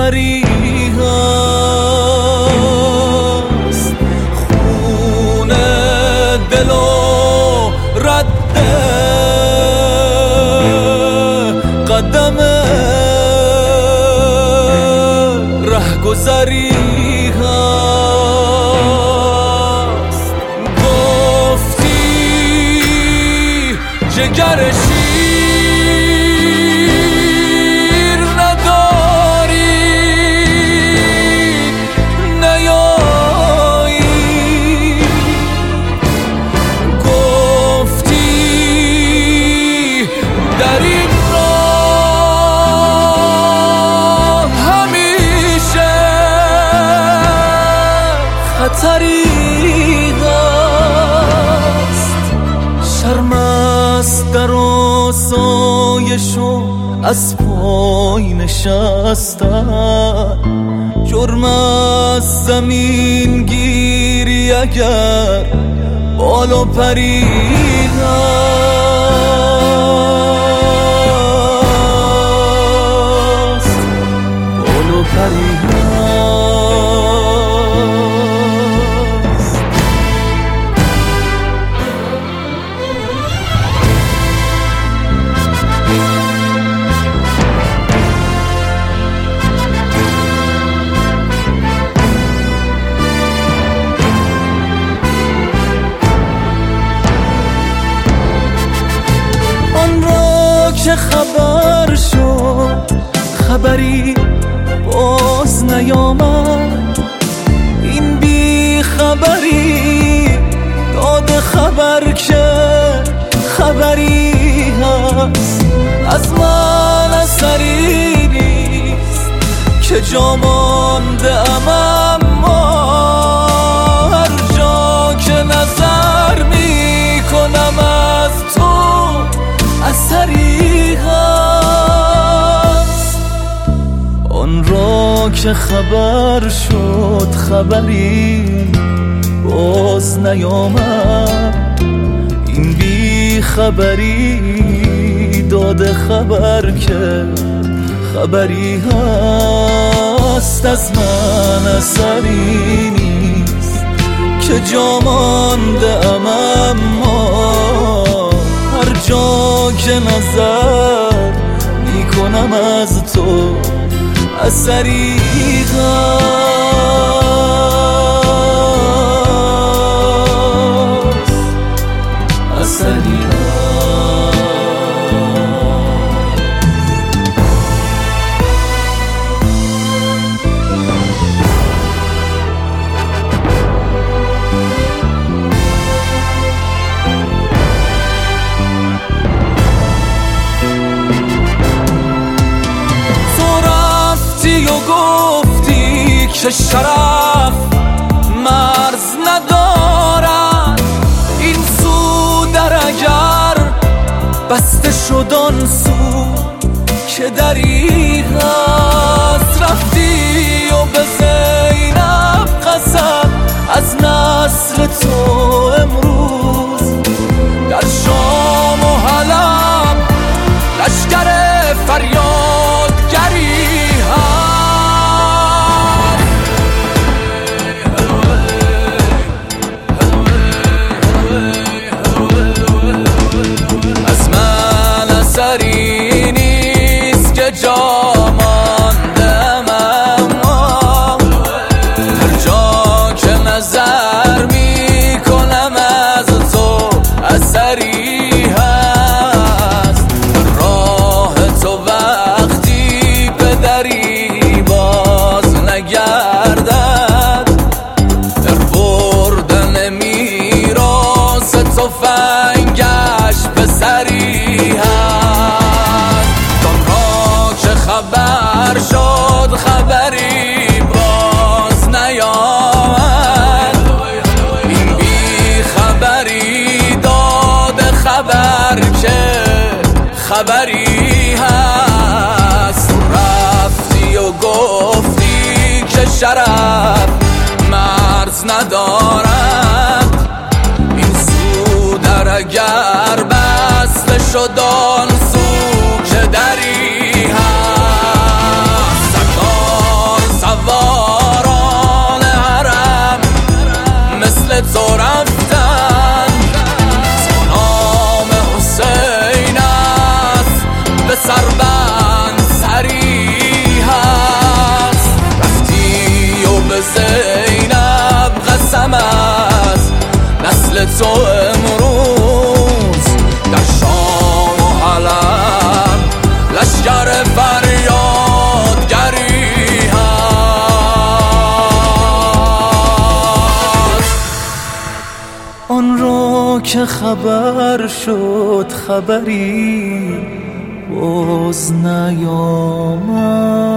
رهگذری هست، خون دل و رد قدم رهگذری هست. گفتی جگر شیر نداری، نیایی. گفتی در این راه همیشه خطری هست. شرم است در آسایش و از پای نشستن، جرم از زمین گیری اگر بال و پری هست، بال و پری هست. که خبر شد خبری باز نیامد، این بی خبری داد خبر که خبری هست. از من اثری نیست که جا مانده ام، اما هر جا که نظر می کنم از تو اثری هست. آن را که خبر شد خبری باز نیامد، این بی خبری داده خبر که خبری هست. از من اثری نیست که جا مانده ام، اما هر جا که نظر میکنم از تو اثری هست، اثری هست. گفتی که شرف مرز ندارد، این سو در اگر بسته شد آن سو که دری هست. رفتی و به زینب قسم از نسل تو امروز در شام و حلب لشکر فریادگری اثری نیست که جا ماندم، اما هر جا که نظر می کنم از تو اثری هست. راه تو وقتی به دری باز نگردد، در بردن میراث تفنگش به سری هست. خبر شد خبری باز نیامد، این بی خبری داد خبر که خبری هست. رفتی و گفتی که شرف مرز ندارد، این سو در اگر بسته شد آن سو که دری هست. زینب قسم است نسل تو امروز در شام و علم لشکر فریادگری هست. آن را که خبر شد خبری باز نیامد،